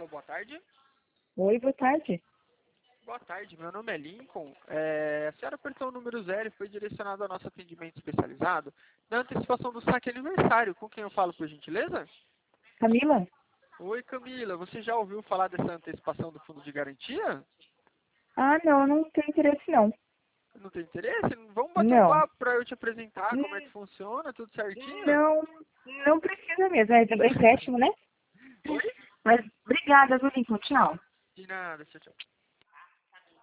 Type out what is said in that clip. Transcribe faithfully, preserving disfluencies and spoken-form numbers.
Alô, boa tarde. Oi, boa tarde. Boa tarde, meu nome é Lincoln. É, a senhora apertou o número zero e foi direcionado ao nosso atendimento especializado na antecipação do saque aniversário. Com quem eu falo, por gentileza? Camila? Oi, Camila. Você já ouviu falar dessa antecipação do fundo de garantia? Ah, não, não tenho interesse não. Não tem interesse? Vamos bater um Não. papo para eu te apresentar como é que Hum, funciona, tudo certinho? Não, não precisa mesmo. É empréstimo, né? Oi? Mas obrigada, viu, Lincoln? Tchau. De nada, tchau, tchau.